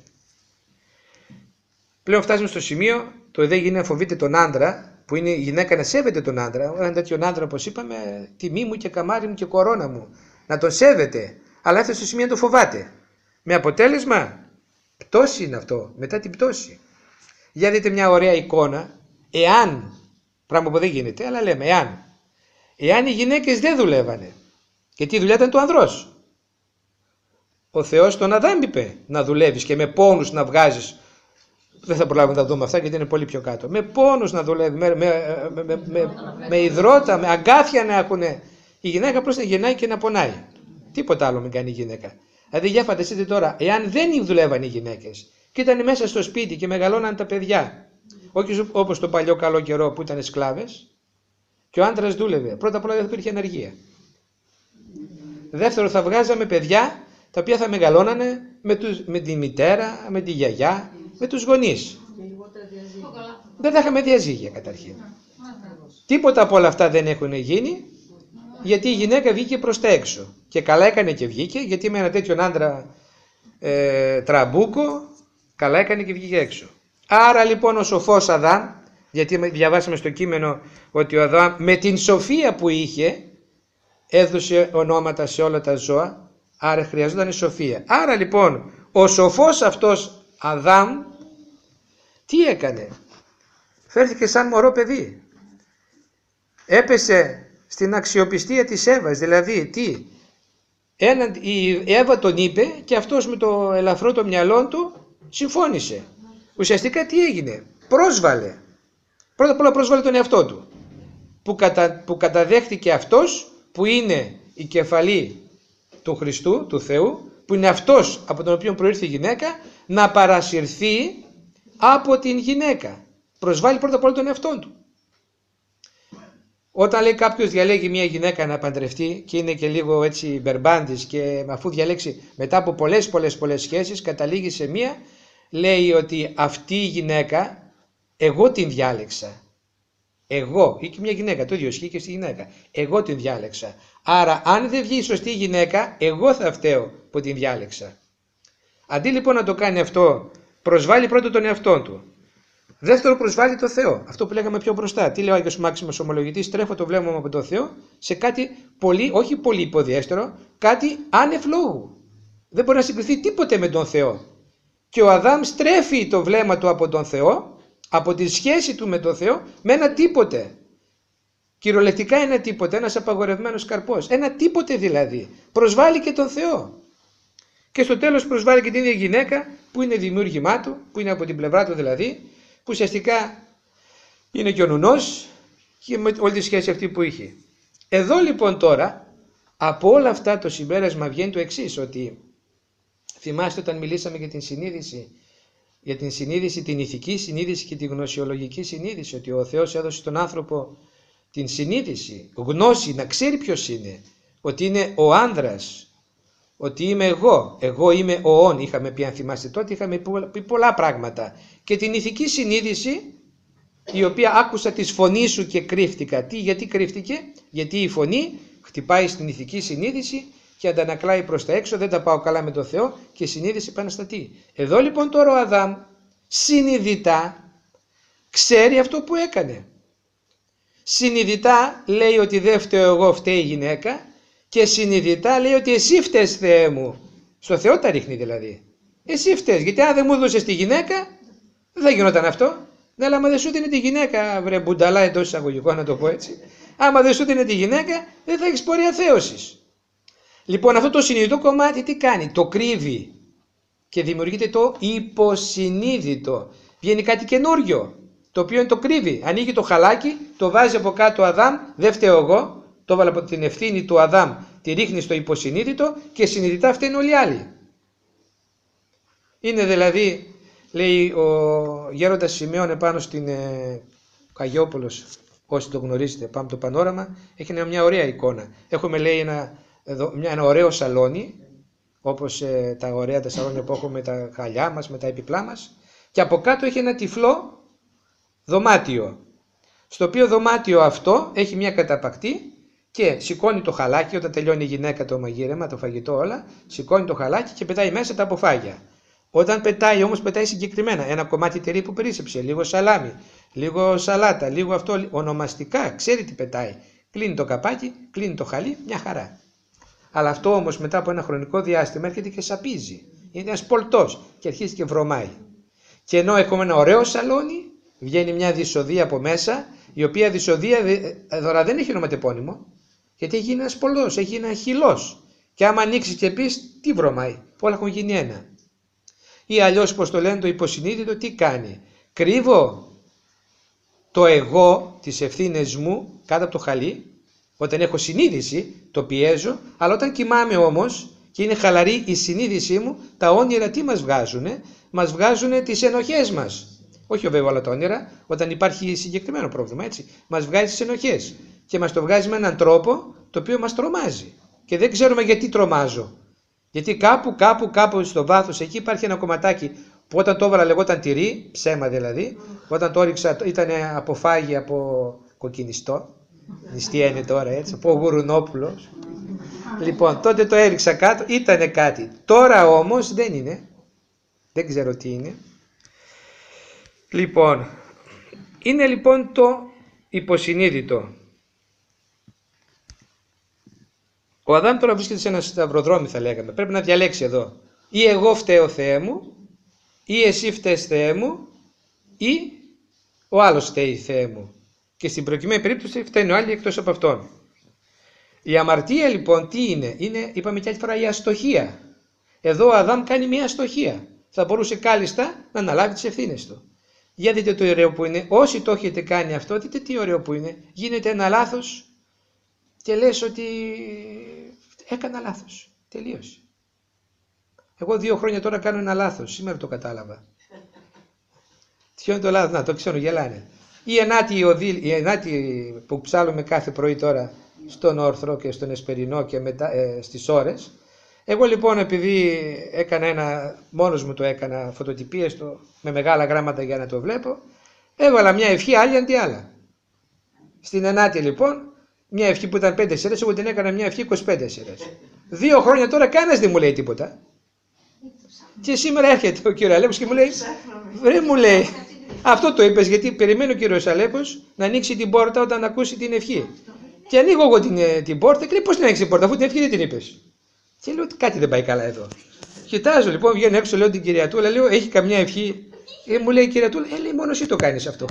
Πλέον φτάσουμε στο σημείο το δεν γίνει να φοβείται τον άντρα, που είναι η γυναίκα να σέβεται τον άντρα. Έναν τέτοιον άντρα, όπως είπαμε, τιμή μου και καμάρι μου και κορώνα μου. Να τον σέβεται, αλλά έφτασε στο σημείο να το φοβάται. Με αποτέλεσμα, πτώση είναι αυτό, μετά την πτώση. Για δείτε μια ωραία εικόνα, εάν, πράγμα που δεν γίνεται, αλλά λέμε εάν οι γυναίκες δεν δουλεύανε, και τι δουλειά ήταν του ανδρός. Ο Θεός τον Αδάμ είπε να δουλεύεις και με πόνους να βγάζεις. Δεν θα προλάβουμε να τα δούμε αυτά γιατί είναι πολύ πιο κάτω. Με πόνους να δουλεύει, με υδρότα, με αγκάθια να έχουν. Η γυναίκα απλώς να γεννάει και να πονάει. Τίποτα άλλο μην κάνει η γυναίκα. Δηλαδή για φανταστείτε τώρα, εάν δεν δουλεύαν οι γυναίκες και ήταν μέσα στο σπίτι και μεγαλώναν τα παιδιά, όχι όπως τον παλιό καλό καιρό που ήταν σκλάβες, και ο άντρας δούλευε, πρώτα απ' όλα δεν υπήρχε ανεργία. Δεύτερο, θα βγάζαμε παιδιά τα οποία θα μεγαλώνανε με τη μητέρα, με τη γιαγιά, με τους γονείς. Δεν θα είχαμε διαζύγια καταρχήν. Τίποτα από όλα αυτά δεν έχουν γίνει, γιατί η γυναίκα βγήκε προς τα έξω. Και καλά έκανε και βγήκε, γιατί με ένα τέτοιον άντρα τραμπούκο, καλά έκανε και βγήκε έξω. Άρα λοιπόν ο σοφός Αδάμ, γιατί διαβάσαμε στο κείμενο ότι ο Αδάμ με την σοφία που είχε έδωσε ονόματα σε όλα τα ζώα, άρα χρειαζόταν η σοφία. Άρα λοιπόν ο σοφός αυτός Αδάμ τι έκανε? Φέρθηκε σαν μωρό παιδί. Έπεσε στην αξιοπιστία της Εύας, δηλαδή τι? Η Εύα τον είπε και αυτός με το ελαφρό το μυαλό του συμφώνησε. Ουσιαστικά τι έγινε? Πρόσβαλε. Πρώτα απ' όλα πρόσβαλε τον εαυτό του. Που καταδέχτηκε αυτός που είναι η κεφαλή του Χριστού, του Θεού, που είναι αυτός από τον οποίο προήρθε η γυναίκα, να παρασυρθεί από την γυναίκα. Προσβάλλει πρώτα απ' όλα τον εαυτό του. Όταν λέει κάποιος διαλέγει μια γυναίκα να παντρευτεί και είναι και λίγο έτσι μπερμπάντης και αφού διαλέξει μετά από πολλές σχέσεις καταλήγει σε μια, λέει ότι αυτή η γυναίκα εγώ την διάλεξα. Εγώ, ή και μια γυναίκα, το ίδιο ισχύει και στη γυναίκα. Εγώ την διάλεξα. Άρα αν δεν βγει η σωστή γυναίκα, εγώ θα φταίω που την διάλεξα. Αντί λοιπόν να το κάνει αυτό, προσβάλλει πρώτα τον εαυτό του. Δεύτερο, προσβάλλει το Θεό. Αυτό που λέγαμε πιο μπροστά. Τι λέει ο Άγιος Μάξιμος Ομολογητής? Τρέφω το βλέμμα μου από τον Θεό σε κάτι πολύ, όχι πολύ υποδιέστερο, κάτι άνευ λόγου. Δεν μπορεί να συγκριθεί τίποτε με τον Θεό. Και ο Αδάμ στρέφει το βλέμμα του από τον Θεό, από τη σχέση του με τον Θεό, με ένα τίποτε. Κυριολεκτικά ένα τίποτε, ένας απαγορευμένος καρπός. Ένα τίποτε δηλαδή. Προσβάλλει και τον Θεό. Και στο τέλος προσβάλλει και την ίδια γυναίκα που είναι δημιούργημά του, που είναι από την πλευρά του δηλαδή, που ουσιαστικά είναι και ο νουνός και με όλη τη σχέση αυτή που είχε. Εδώ λοιπόν τώρα από όλα αυτά το συμπέρασμα βγαίνει το εξής, ότι θυμάστε όταν μιλήσαμε για την συνείδηση, την ηθική συνείδηση και τη γνωσιολογική συνείδηση, ότι ο Θεός έδωσε στον άνθρωπο την συνείδηση, γνώση, να ξέρει ποιος είναι, ότι είναι ο άνδρας, ότι είμαι εγώ είμαι ο όν, είχαμε πει, αν θυμάστε τότε, είχαμε πει πολλά πράγματα, και την ηθική συνείδηση, η οποία άκουσα τη φωνή σου και κρύφτηκα. Γιατί κρύφτηκε? Γιατί η φωνή χτυπάει στην ηθική συνείδηση και αντανακλάει προς τα έξω, δεν τα πάω καλά με τον Θεό και η συνείδηση επαναστατεί. Εδώ λοιπόν τώρα ο Αδάμ συνειδητά ξέρει αυτό που έκανε. Συνειδητά λέει ότι δεν φταίω εγώ, φταίει η γυναίκα, και συνειδητά λέει ότι εσύ φταίς, Θεέ μου. Στο Θεό τα ρίχνει δηλαδή. Εσύ φταίς, γιατί αν δεν μου έδωσες τη γυναίκα δεν γινόταν αυτό. Ναι, αλλά άμα δεν σου δίνει τη γυναίκα, βρε μπουνταλά εντός εισαγωγικών να το πω έτσι, άμα δεν σου δίνει τη γυναίκα δεν θα έχεις πορεία θέωσης. Λοιπόν, αυτό το συνειδητό κομμάτι τι κάνει? Το κρύβει και δημιουργείται το υποσυνείδητο. Βγαίνει κάτι καινούριο, το οποίο το κρύβει. Ανοίγει το χαλάκι, το βάζει από κάτω ο Αδάμ, δεν φταίω εγώ, το έβαλα από την ευθύνη του Αδάμ, τη ρίχνει στο υποσυνείδητο και συνειδητά φταίνουν όλοι οι άλλοι. Είναι δηλαδή, λέει ο γέροντας Σημείων επάνω στην Καγιόπολος, όσοι το γνωρίζετε, πάμε το πανόραμα, έχει μια ωραία εικόνα. Έχουμε, λέει, ένα ωραίο σαλόνι, όπως τα ωραία τα σαλόνια που έχουμε με τα χαλιά μας, με τα επιπλά μας, και από κάτω έχει ένα τυφλό δωμάτιο, στο οποίο δωμάτιο αυτό έχει μια καταπακτή και σηκώνει το χαλάκι όταν τελειώνει η γυναίκα το μαγείρεμα, το φαγητό όλα, σηκώνει το χαλάκι και πετάει μέσα τα αποφάγια. Όταν πετάει όμως πετάει συγκεκριμένα ένα κομμάτι τυρί που περίσσεψε, λίγο σαλάμι, λίγο σαλάτα, λίγο αυτό, ονομαστικά, ξέρει τι πετάει. Κλείνει το καπάκι, κλείνει το χαλί, μια χαρά. Αλλά αυτό όμως μετά από ένα χρονικό διάστημα έρχεται και σαπίζει. Είναι ένας πολτός και αρχίζει και βρωμάει. Και ενώ έχουμε ένα ωραίο σαλόνι, βγαίνει μια δυσοδεία από μέσα, η οποία δυσοδεία τώρα δεν έχει ονοματεπώνυμο, γιατί έχει γίνει ένας πολτός, έχει γίνει ένα χυλός. Και άμα ανοίξει και πεις, τι βρωμάει, όλα έχουν γίνει ένα. Ή αλλιώς, πως το λένε, το υποσυνείδητο τι κάνει? Κρύβω το εγώ, τις ευθύνες μου κάτω από το χαλί. Όταν έχω συνείδηση το πιέζω, αλλά όταν κοιμάμαι όμως και είναι χαλαρή η συνείδησή μου, τα όνειρα τι μας βγάζουνε? Μας βγάζουνε τις ενοχές μας. Όχι βέβαια όλα τα όνειρα, όταν υπάρχει συγκεκριμένο πρόβλημα, έτσι. Μας βγάζει τις ενοχές και μας το βγάζει με έναν τρόπο το οποίο μας τρομάζει. Και δεν ξέρουμε γιατί τρομάζω. Γιατί κάπου στο βάθος εκεί υπάρχει ένα κομματάκι που όταν το έβαλα λεγόταν τυρί, ψέμα δηλαδή, όταν το έριξα ήταν αποφάγει από κοκκινιστό. Τι είναι τώρα έτσι, από γουρουνόπουλο. Λοιπόν, τότε το έριξα κάτω, ήτανε κάτι. Τώρα όμως δεν είναι. Δεν ξέρω τι είναι. Λοιπόν, είναι λοιπόν το υποσυνείδητο. Ο Αδάμ τώρα βρίσκεται σε ένα σταυροδρόμι, θα λέγαμε. Πρέπει να διαλέξει εδώ. Ή εγώ φταίω, Θεέ μου, ή εσύ φταίς, Θεέ μου, ή ο άλλος φταίει, Θεέ μου. Και στην προκειμένη περίπτωση φταίνει ο άλλοι εκτός από αυτόν. Η αμαρτία λοιπόν τι είναι? Είναι, είπαμε και άλλη φορά, η αστοχία. Εδώ ο Αδάμ κάνει μια αστοχία. Θα μπορούσε κάλλιστα να αναλάβει τις ευθύνες του. Για δείτε το ωραίο που είναι. Όσοι το έχετε κάνει αυτό, δείτε τι ωραίο που είναι. Γίνεται ένα λάθος και λες ότι έκανα λάθος. Τελείωσε. Εγώ 2 χρόνια τώρα κάνω ένα λάθος. Σήμερα το κατάλαβα. Ποιο είναι το λάθος? Να, το ξέρω, γελάνε. Η ενάτη που ψάλλουμε κάθε πρωί τώρα στον Όρθρο και στον Εσπερινό και μετά, στις ώρες. Εγώ λοιπόν, επειδή έκανα μόνος μου το έκανα φωτοτυπίες με μεγάλα γράμματα για να το βλέπω, έβαλα μια ευχή άλλη αντί άλλα. Στην ενάτη λοιπόν, μια ευχή που ήταν 5 σειρές, εγώ την έκανα μια ευχή 25 σειρές. 2 χρόνια τώρα κανένας δεν μου λέει τίποτα. Και σήμερα έρχεται ο κύριος Αλέπος και μου λέει, βρε μου λέει, αυτό το είπες γιατί περιμένει ο κύριος Αλέπος να ανοίξει την πόρτα όταν ακούσει την ευχή. Και ανοίγω εγώ την πόρτα και λέει, πώς την ανοίξει την πόρτα, αφού την ευχή δεν την είπες? Και λέω ότι κάτι δεν πάει καλά εδώ. Κοιτάζω λοιπόν, βγαίνω έξω, λέω την Κυριατούλα, λέω, έχει καμιά ευχή? Μου λέει η Κυριατούλα, λέει, μόνο εσύ το κάνεις αυτό.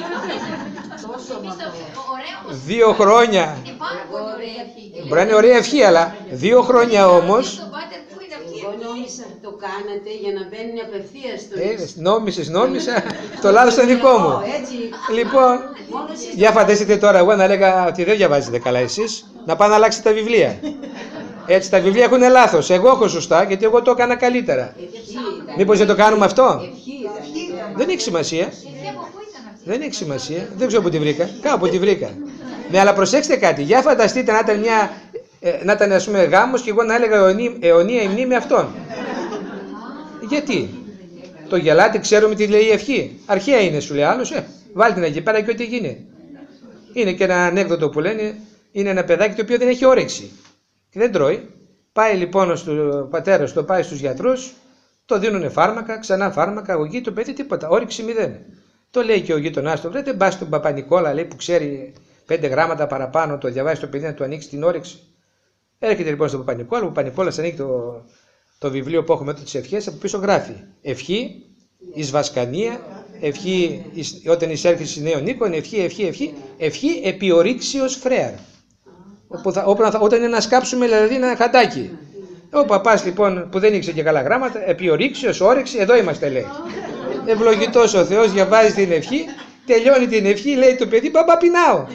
2 χρόνια. Μπορεί να είναι ωραία ευχή, αλλά 2 χρόνια όμως. το κάνατε για να μπαίνει απευθείας στο Νόμισα, το λάθος είναι δικό μου. Λοιπόν, για φανταστείτε τώρα εγώ να έλεγα ότι δεν διαβάζετε καλά εσείς, να πάω να αλλάξετε τα βιβλία. Έτσι τα βιβλία έχουν λάθος, εγώ έχω σωστά γιατί εγώ το έκανα καλύτερα. Μήπως δεν το κάνουμε αυτό? Δεν έχει σημασία. Δεν έχει σημασία, δεν ξέρω που τη βρήκα, κάπου τη βρήκα. Ναι, αλλά προσέξτε κάτι, για φανταστείτε να ήταν ας πούμε γάμος και εγώ να έλεγα αιωνία η μνήμη αυτών. Γιατί? Το γελάτε, ξέρουμε τι λέει η ευχή. Αρχαία είναι, σου λέει άλλος, βάλτε την εκεί πέρα και ό,τι γίνει. Είναι και ένα ανέκδοτο που λένε, είναι ένα παιδάκι το οποίο δεν έχει όρεξη και δεν τρώει. Πάει λοιπόν ο πατέρας, το πάει στους γιατρούς, το δίνουνε φάρμακα, ξανά φάρμακα, αγωγή, το παιδί τίποτα, όρεξη μηδέν. Το λέει και ο γείτονάς του, βρέτε μπας στον Παπα-Νικόλα, λέει, που ξέρει 5 γράμματα παραπάνω, το διαβάζει το παιδί να του ανοίξει την όρεξη. Έρχεται λοιπόν στον Παπα-Νικόλα, ο Παπα-Νικόλας ανοίγει το βιβλίο που έχουμε εδώ τις ευχές, από πίσω γράφει ευχή, εις βασκανία, ευχή όταν εισέρχεσαι νέο νίκο, ευχή επί ορήξεως φρέαρ. Όταν είναι να σκάψουμε δηλαδή ένα χαντάκι. Ο παπάς λοιπόν που δεν ήξερε και καλά γράμματα, επί ορήξεως, όρεξη, εδώ είμαστε λέει. Ευλογητός ο Θεός, διαβάζει την ευχή, τελειώνει την ευχή, λέει το παιδί, μπαμπά πεινάω.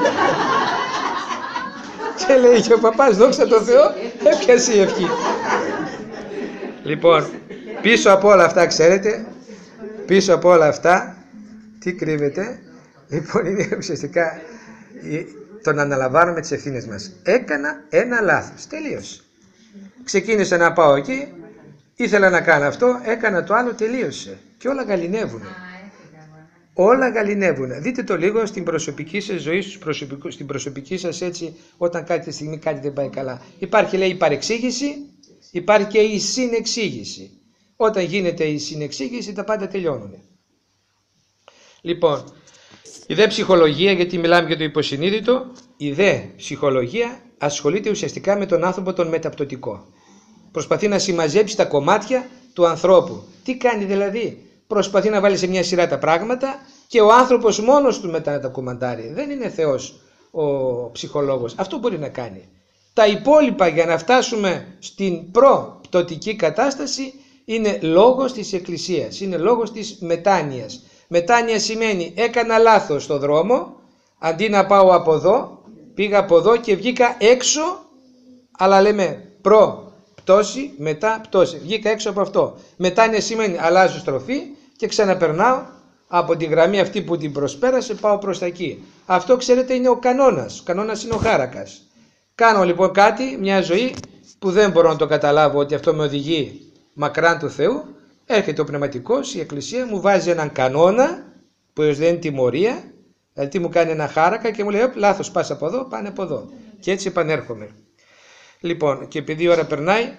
Και λέει και ο παπάς, δόξα τω Θεώ, έπιασε η ευχή. Λοιπόν, πίσω από όλα αυτά, ξέρετε, πίσω από όλα αυτά, τι κρύβεται? Λοιπόν, είναι ουσιαστικά το να αναλαμβάνουμε τις ευθύνες μας. Έκανα ένα λάθος, τελείωσε. Ξεκίνησα να πάω εκεί, ήθελα να κάνω αυτό, έκανα το άλλο, τελείωσε. Και όλα γαληνεύουν. Όλα γαληνεύουν. Δείτε το λίγο στην προσωπική σας ζωή, στην προσωπική σας έτσι, όταν κάποια στιγμή κάτι δεν πάει καλά. Υπάρχει, λέει, η παρεξήγηση, υπάρχει και η συνεξήγηση. Όταν γίνεται η συνεξήγηση, τα πάντα τελειώνουν. Λοιπόν, η δε ψυχολογία, γιατί μιλάμε για το υποσυνείδητο, η δε ψυχολογία ασχολείται ουσιαστικά με τον άνθρωπο τον μεταπτωτικό. Προσπαθεί να συμμαζέψει τα κομμάτια του ανθρώπου. Τι κάνει δηλαδή? Προσπαθεί να βάλει σε μια σειρά τα πράγματα και ο άνθρωπος μόνος του μετά να τα κομμαντάρει. Δεν είναι Θεός ο ψυχολόγος. Αυτό μπορεί να κάνει. Τα υπόλοιπα για να φτάσουμε στην προπτωτική κατάσταση είναι λόγος της Εκκλησίας, είναι λόγος της μετάνοιας. Μετάνοια σημαίνει έκανα λάθος στο δρόμο, αντί να πάω από εδώ, πήγα από εδώ και βγήκα έξω, αλλά λέμε πτώση, μετά πτώση. Βγήκα έξω από αυτό. Μετάνοια σημαίνει αλλάζω στροφή και ξαναπερνάω από τη γραμμή αυτή που την προσπέρασε, πάω προς τα εκεί. Αυτό ξέρετε είναι ο κανόνας. Ο κανόνας είναι ο χάρακας. Κάνω λοιπόν κάτι, μια ζωή που δεν μπορώ να το καταλάβω ότι αυτό με οδηγεί μακράν του Θεού. Έρχεται ο πνευματικός, η Εκκλησία μου βάζει έναν κανόνα που δεν είναι τιμωρία, δηλαδή μου κάνει ένα χάρακα και μου λέει λάθος, πας από εδώ, πάνε από εδώ. Και έτσι επανέρχομαι. Λοιπόν, και επειδή η ώρα περνάει,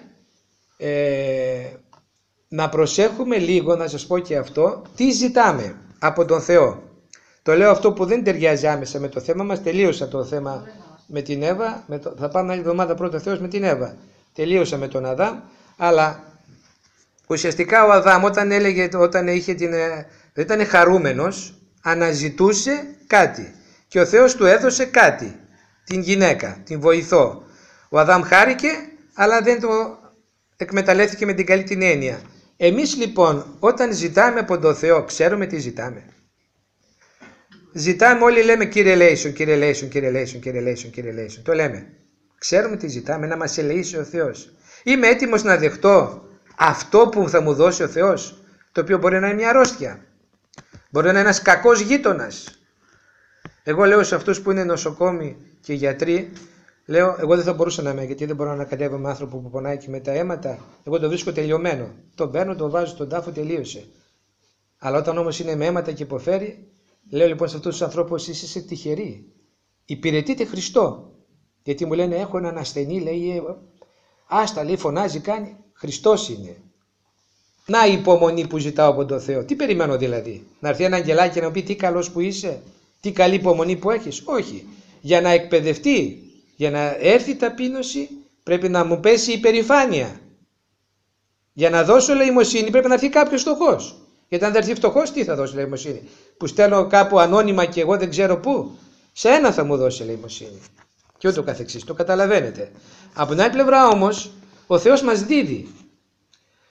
να προσέχουμε λίγο, να σας πω και αυτό, τι ζητάμε από τον Θεό. Το λέω αυτό που δεν ταιριάζει άμεσα με το θέμα μας, τελείωσα το θέμα με την Εύα, θα πάμε άλλη εβδομάδα πρώτα Θεός με την Εύα. Τελείωσα με τον Αδάμ, αλλά ουσιαστικά ο Αδάμ όταν είχε δεν ήταν χαρούμενος, αναζητούσε κάτι και ο Θεός του έδωσε κάτι, την γυναίκα, την βοηθό. Ο Αδάμ χάρηκε, αλλά δεν το εκμεταλλεύτηκε με την καλή την έννοια. Εμείς λοιπόν όταν ζητάμε από τον Θεό, ξέρουμε τι ζητάμε. Ζητάμε, όλοι λέμε Κύριε ελέησον, Κύριε ελέησον, Κύριε ελέησον, Κύριε ελέησον, Κύριε ελέησον. Το λέμε. Ξέρουμε τι ζητάμε, να μας ελεήσει ο Θεός. Είμαι έτοιμος να δεχτώ αυτό που θα μου δώσει ο Θεός, το οποίο μπορεί να είναι μια αρρώστια. Μπορεί να είναι ένας κακός γείτονας. Εγώ λέω σε αυτούς που είναι νοσοκόμοι και γιατροί, λέω, εγώ δεν θα μπορούσα να είμαι, γιατί δεν μπορώ να ανακατεύω με άνθρωπο που πονάει και με τα αίματα. Εγώ το βρίσκω τελειωμένο. Τον παίρνω, τον βάζω στον τάφο, τελείωσε. Αλλά όταν όμως είναι με αίματα και υποφέρει, λέω λοιπόν σε αυτούς τους ανθρώπους, εσείς είστε τυχεροί. Υπηρετείτε Χριστό. Γιατί μου λένε, έχω έναν ασθενή, λέει, άστα, λέει, φωνάζει, κάνει. Χριστός είναι. Να η υπομονή που ζητάω από τον Θεό. Τι περιμένω δηλαδή? Να έρθει ένα αγγελάκι και να μου πει τι καλός που είσαι, τι καλή υπομονή που έχεις? Όχι. Για να εκπαιδευτεί, για να έρθει η ταπείνωση, πρέπει να μου πέσει η υπερηφάνεια. Για να δώσω ελεημοσύνη πρέπει να έρθει κάποιος φτωχός. Γιατί αν δεν έρθει φτωχός, τι θα δώσει ελεημοσύνη? Που στέλνω κάπου ανώνυμα και εγώ δεν ξέρω πού. Σε ένα θα μου δώσει ελεημοσύνη. Και ούτω καθεξής. Το καταλαβαίνετε. Από την άλλη πλευρά όμως, ο Θεός μας δίδει.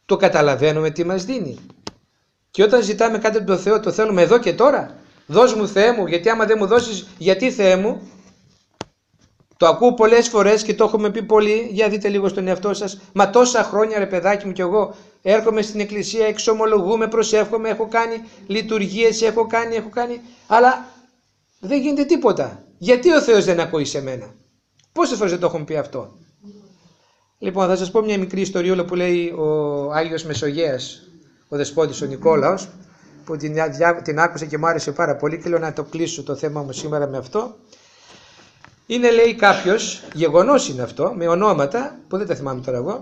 Το καταλαβαίνουμε τι μας δίνει. Και όταν ζητάμε κάτι από τον Θεό, το θέλουμε εδώ και τώρα. Δώσ' μου Θεέ μου, γιατί άμα δεν μου δώσεις, γιατί Θεέ μου? Το ακούω πολλές φορές και το έχουμε πει πολύ. Για δείτε λίγο στον εαυτό σας. Μα τόσα χρόνια, ρε παιδάκι μου, κι εγώ έρχομαι στην εκκλησία, εξομολογούμε, προσεύχομαι, έχω κάνει λειτουργίες, έχω κάνει, αλλά δεν γίνεται τίποτα. Γιατί ο Θεός δεν ακούει σε μένα? Πόσες φορές δεν το έχουμε πει αυτό? Λοιπόν, θα σας πω μια μικρή ιστοριούλα που λέει ο Άγιος Μεσογέας, ο δεσπότης ο Νικόλαος, που την άκουσα και μου άρεσε πάρα πολύ και λέω να το κλείσω το θέμα μου σήμερα με αυτό. Είναι, λέει, κάποιος, γεγονός είναι αυτό, με ονόματα που δεν τα θυμάμαι τώρα εγώ,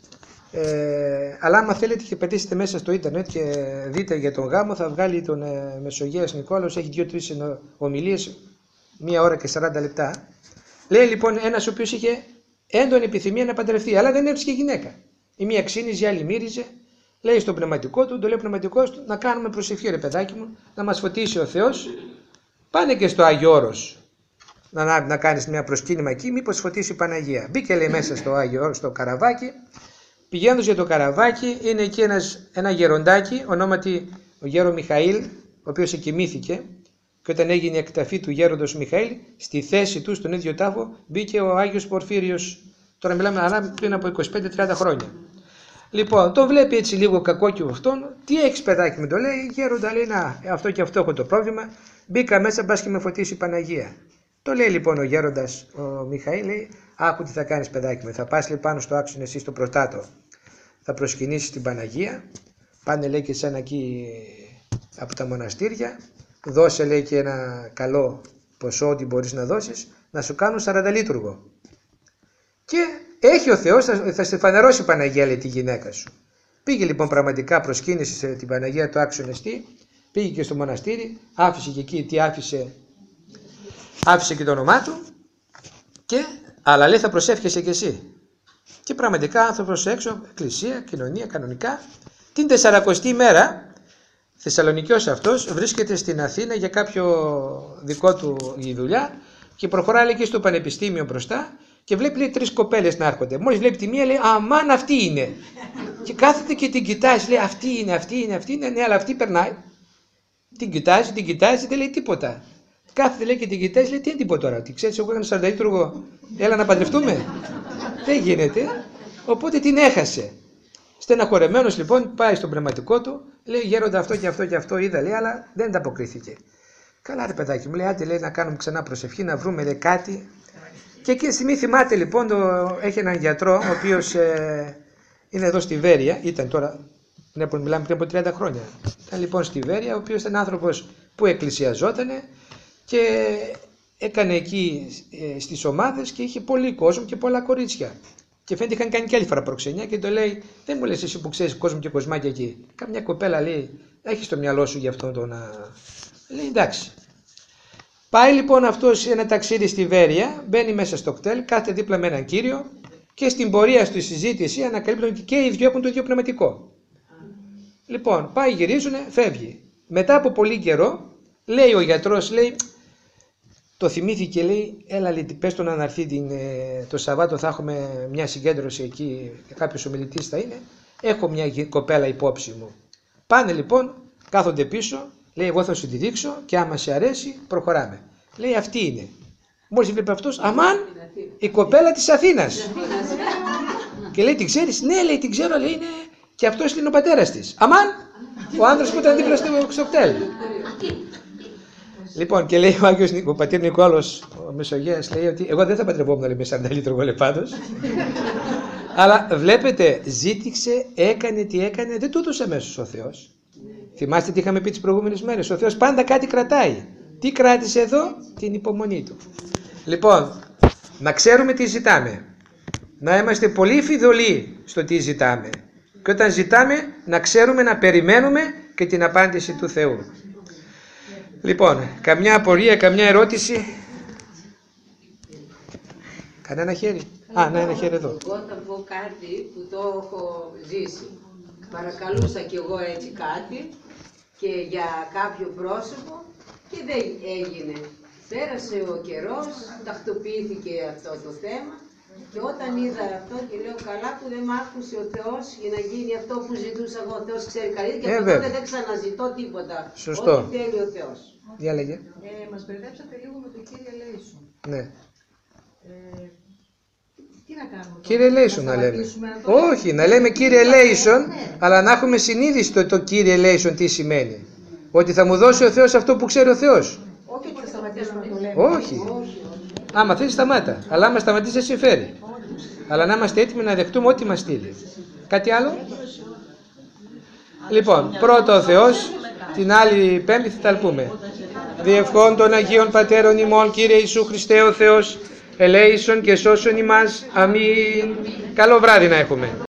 αλλά άμα θέλετε και πετήσετε μέσα στο ίντερνετ και δείτε για τον γάμο, θα βγάλει τον Μεσογέας Νικόλαος, έχει 2-3 ομιλίες, 1 ώρα και 40 λεπτά. Λέει λοιπόν ένας ο οποίος είχε έντονη επιθυμία να παντρευτεί, αλλά δεν έβρισκε γυναίκα. Η μία ξύνιζε, η άλλη μύριζε. Λέει στο πνευματικό του, το λέει ο πνευματικός του, να κάνουμε προσευχή, ρε παιδάκι μου, να μας φωτίσει ο Θεός. Πάνε και στο Άγιο Όρος να κάνεις μια προσκύνημα εκεί, μήπως φωτίσει η Παναγία. Μπήκε, λέει, μέσα στο Άγιο Όρος, στο καραβάκι. Πηγαίνοντας για το καραβάκι, είναι εκεί ένα γεροντάκι, ονόματι ο γέρο Μιχαήλ, ο οποίος εκοιμήθηκε. Και όταν έγινε η εκταφή του γέροντος Μιχαήλ, στη θέση του, στον ίδιο τάφο, μπήκε ο Άγιος Πορφύριος. Τώρα μιλάμε πριν από 25-30 χρόνια. Λοιπόν, τον βλέπει έτσι λίγο κακόκιο αυτόν. Τι έχεις, παιδάκι μου? Το λέει, γέροντα, λέει, να, αυτό και αυτό έχω το πρόβλημα. Μπήκα μέσα, μπας και με φωτίσει η Παναγία. Το λέει λοιπόν ο γέροντας ο Μιχαήλ, λέει, άκου τι θα κάνεις, παιδάκι μου. Θα πας, λέει, πάνω στο άξονα εσύ στο Πρωτάτο. Θα προσκυνήσεις την Παναγία. Πάνε, λέει, και σαν εκεί από τα μοναστήρια. Δώσε, λέει, και ένα καλό ποσό, ό,τι μπορείς να δώσεις, να σου κάνουν 40 λίτουργο. Και έχει ο Θεός, θα σε φανερώσει η Παναγία, λέει, τη γυναίκα σου. Πήγε λοιπόν πραγματικά, προσκύνησε την Παναγία το άξιο νεστή, πήγε και στο μοναστήρι, άφησε και εκεί τι άφησε και το όνομά του, αλλά λέει θα προσεύχεσαι κι εσύ. Και πραγματικά άνθρωπος έξω, εκκλησία, κοινωνία, κανονικά. Την 40η μέρα, Θεσσαλονικιός αυτός, βρίσκεται στην Αθήνα για κάποιο δικό του η δουλειά και προχωράει, λέει, και στο πανεπιστήμιο μπροστά και βλέπει, λέει, 3 κοπέλες να έρχονται. Μόλις βλέπει τη μία, λέει, αμάν αυτή είναι. Και κάθεται και την κοιτάζει, λέει, αυτή είναι, ναι, αλλά αυτή περνάει. Την κοιτάζει, δεν λέει τίποτα. Κάθεται, λέει, και την κοιτάζει, λέει, τι είναι τίποτα τώρα? Τι ξέρεις, εγώ έκανα 40 λίτουργο, έλα να παντρευτούμε? Δεν γίνεται. Οπότε την έχασε. Στεναχωρεμένος λοιπόν πάει στον πνευματικό του, λέει, γέροντα, αυτό και αυτό και αυτό είδα, λέει, αλλά δεν ανταποκρίθηκε. Καλά, ρε παιδάκι μου, λέει, άντε, λέει, να κάνουμε ξανά προσευχή, να βρούμε, λέει, κάτι. Και εκείνη τη στιγμή θυμάται λοιπόν, έχει έναν γιατρό, ο οποίος είναι εδώ στη Βέρεια, ήταν τώρα, μιλάμε πριν από 30 χρόνια. Ήταν λοιπόν στη Βέρεια, ο οποίος ήταν άνθρωπος που εκκλησιαζότανε και έκανε εκεί στις ομάδες και είχε πολύ κόσμο και πολλά κορίτσια. Και φαίνεται είχαν κάνει και άλλη φορά προξενιά και το λέει, δεν μου λες εσύ που ξέρεις κόσμο και κοσμάκια εκεί. Καμιά κοπέλα, λέει, έχει στο μυαλό σου γι' αυτό το να. Λέει, εντάξει. Πάει λοιπόν αυτός σε ένα ταξίδι στη Βέρεια, μπαίνει μέσα στο κτέλ, κάθεται δίπλα με έναν κύριο και στην πορεία στη συζήτηση ανακαλύπτουν και οι δυο έχουν το ίδιο πνευματικό. Λοιπόν, πάει, γυρίζουνε, φεύγει. Μετά από πολύ καιρό, λέει ο γιατρός, λέει, το θυμήθηκε, λέει, έλα, λέει, πες του να έρθει το Σαββάτο, θα έχουμε μια συγκέντρωση εκεί, κάποιος ομιλητής θα είναι, έχω μια κοπέλα υπόψη μου. Πάνε λοιπόν, κάθονται πίσω, λέει, εγώ θα σου τη δείξω και άμα σε αρέσει προχωράμε. Λέει, αυτή είναι. Μόλις βλέπει αυτός, αμάν, η κοπέλα της Αθήνας. Και λέει, την ξέρεις? Ναι, λέει, την ξέρω, λέει, είναι και αυτός είναι ο πατέρας της. Αμάν, ο άνδρας που ήταν δίπλα στο κτέλ. Λοιπόν, και λέει ο πατήρ Νικόλαος, ο Μεσογέας, λέει ότι εγώ δεν θα παντρευόμουν, λέει, με 40 λίτρο πάντως. Αλλά βλέπετε, ζήτηξε, έκανε τι έκανε, δεν του έδωσε αμέσως ο Θεός. Θυμάστε τι είχαμε πει τις προηγούμενες μέρες, ο Θεός πάντα κάτι κρατάει. Τι κράτησε εδώ? Την υπομονή του. Λοιπόν, να ξέρουμε τι ζητάμε. Να είμαστε πολύ φιδωλοί στο τι ζητάμε. Και όταν ζητάμε, να ξέρουμε να περιμένουμε και την απάντηση του Θεού. Λοιπόν, καμιά απορία, καμιά ερώτηση? Κανένα χέρι? Ναι, ένα χέρι εδώ. Εγώ θα πω κάτι που το έχω ζήσει. Παρακαλούσα κι εγώ έτσι κάτι και για κάποιο πρόσωπο και δεν έγινε. Πέρασε ο καιρός, τακτοποιήθηκε αυτό το θέμα Και όταν είδα αυτό και λέω καλά που δεν μ' άκουσε ο Θεός για να γίνει αυτό που ζητούσα εγώ, ο Θεός ξέρει καλύτερα και από τότε δεν ξαναζητώ τίποτα. Σωστό. Ό,τι θέλει ο Θεός. Διάλεγε. Μας μπερδέψατε λίγο με το Κύριε Λέησον. Ναι. Τι να κάνουμε τώρα, Κύριε Λέησον να λέμε. Όχι, να λέμε Κύριε Λέησον, αλλά να έχουμε συνείδηση το Κύριε Λέησον τι σημαίνει. Ότι θα μου δώσει ο Θεός αυτό που ξέρει ο Θεός. Όχι ότι θα σταματήσουμε να το λέμε. Όχι. Άμα θέλει σταμάτα. Αλλά άμα σταματήσει δεν συμφέρει. Αλλά να είμαστε έτοιμοι να δεχτούμε ό,τι μας στείλει. Κάτι άλλο? Λοιπόν, πρώτο ο Θεός, την άλλη Πέμπτη θα τα πούμε. Διευχών των Αγίων Πατέρων ημών, Κύριε Ιησού Χριστέ ο Θεός, ελέησον και σώσον ημάς. Αμήν. Καλό βράδυ να έχουμε.